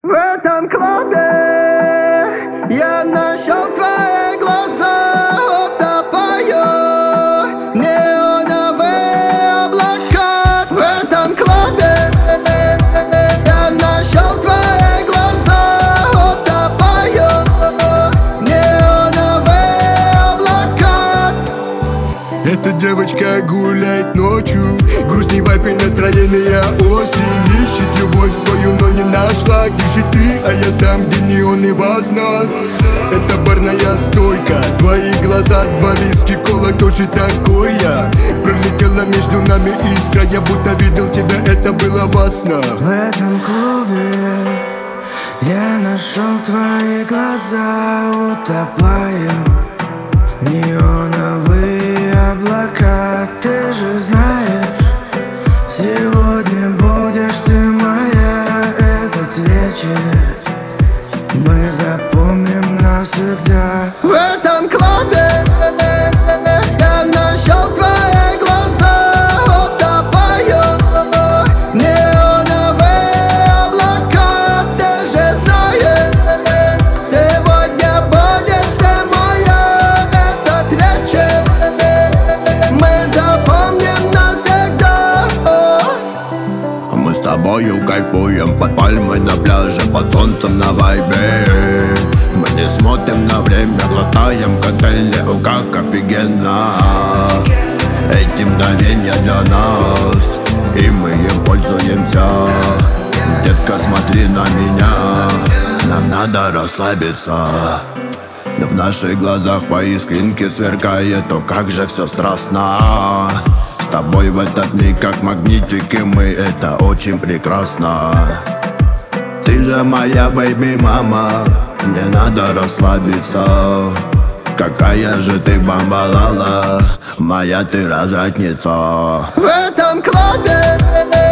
В этом клубе я нашел твои глаза, утопаю неоновые облака. В этом клубе я нашел твои глаза, утопаю неоновые облака. Эта девочка гуляет ночью, грустный вайп и настроение осень. Ищет любовь свою, но не нашла. Где же ты, а я там, где неон и важно. Это барная стойка, твои глаза, два виски, кола, кто же такой я? Пролетела между нами искра, я будто видел тебя, это было опасно. В этом клубе я нашел твои глаза, утопаю неоновые облака. Ты же знаешь, сегодня будешь ты моя. Этот вечер мы запомним навсегда. В этом клубе я нашел твои глаза, утопаю неоновые облака. Ты же знаешь, сегодня будешь ты моя. Этот вечер мы запомним навсегда. Мы с тобою кайфуем под пальмой на пляже, под солнцем на вайбе. Мы не смотрим на время, глотаем коктейли, о как офигенно. Эти мгновения для нас, и мы им пользуемся. Детка, смотри на меня, нам надо расслабиться. Но в наших глазах по искринке сверкает, то как же все страстно. С тобой в этот миг как магнитики мы, это очень прекрасно. Ты же моя бэйби-мама, мне надо расслабиться. Какая же ты бамбалала, моя ты развратница. В этом клубе